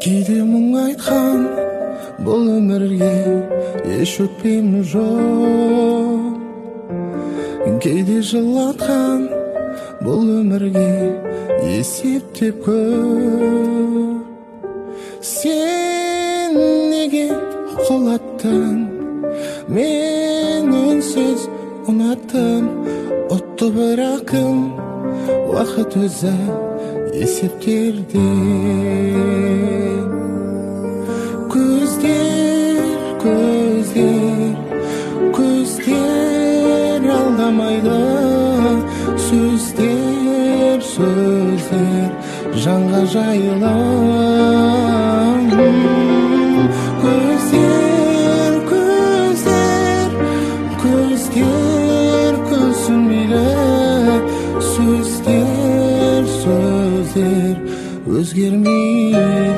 Кейде мұң айтқан бұл өмірге еш өкпем жоқ. Кейде жылатқан бұл өмірге есептеп көр. Сен неге құлаттың, мен үнсіз ұнаттым. Отты бірақ кім, уақыт өзі есептерде. Көздер алдамайды. Сөздер жанға жайлы. Көздер күлсінмейлі. Сөздер өзгермейді.